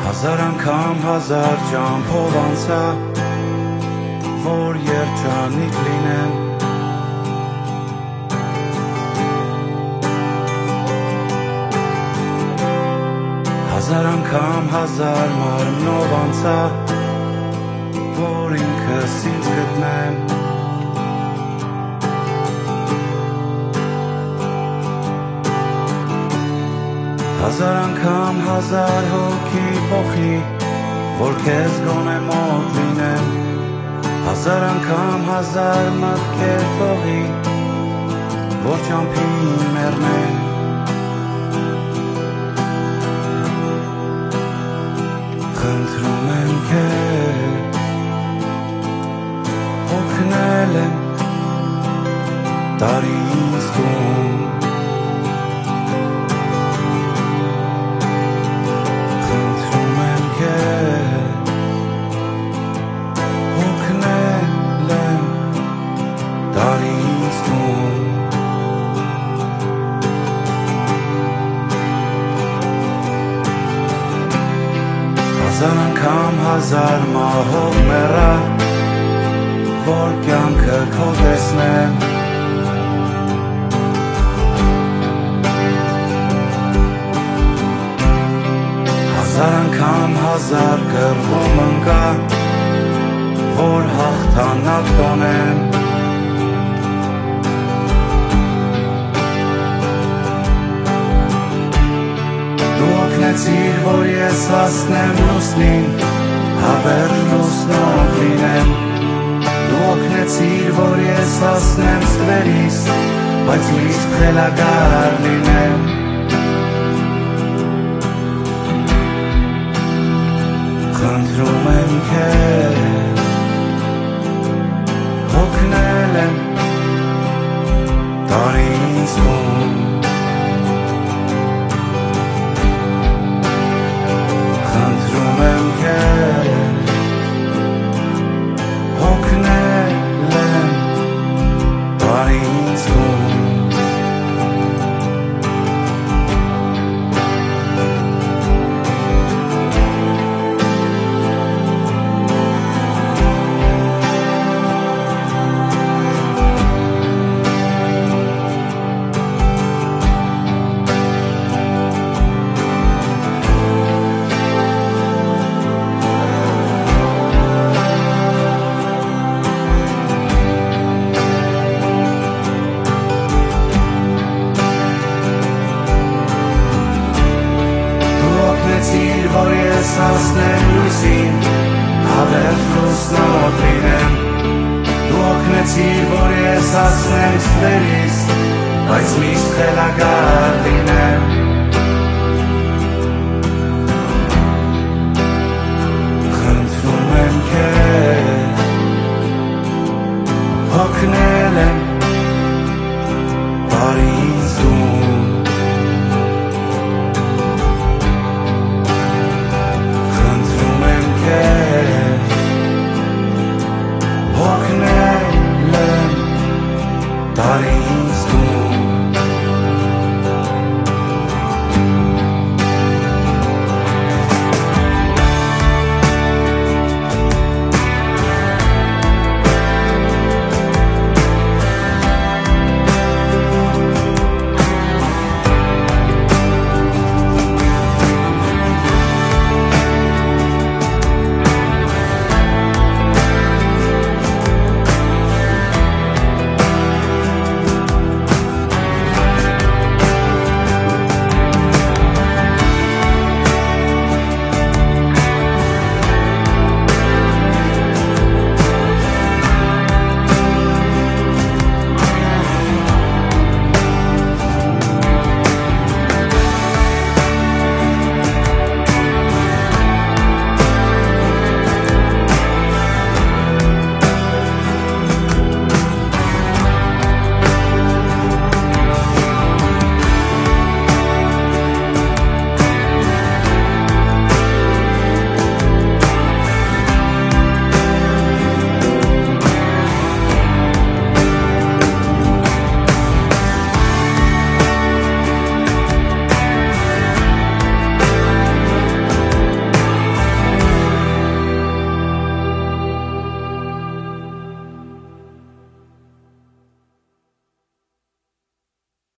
Հազար անգամ հազար ճամփով անցա, որ երջանիկ լինեմ, հազար անգամ հազար մարմնով անցա, որ ինքս ինձ գտնեմ, հազար անգամ հազար հոգի փոխի, որ քեզ գոնե մոտ լինեմ, հազար անգամ հազար մտքեր թողի, որ ճամփին մեռնեմ, խնդրում եմ քեզ, օգնել եմ, տարի ինձ տուն, հազար անգամ հազար մահով մեռա, որ կյանքը քո տեսնեմ, հազար անգամ հազար կռվում ընկա, որ հաղթանակ տոնեմ, դու օգնեցիր, որ ես հասնեմ լուսնին, հավերժ լուսնով լինեմ, դու օգնեցիր, որ ես հասնեմ ստվերիս, բայց միշտ խելագար լինեմ, խնդրում եմ քեզ, օգնել եմ, տարի ինձ տուն, խնդրում եմ քեզ, օգնել եմ, տարի ինձ տուն, որ ես հասնեմ լույսին, հավերժ լուսնով լինեմ, դու օգնեցիր, որ ես հասնեմ ստվերիս, բայց միշտ խելագար լինեմ,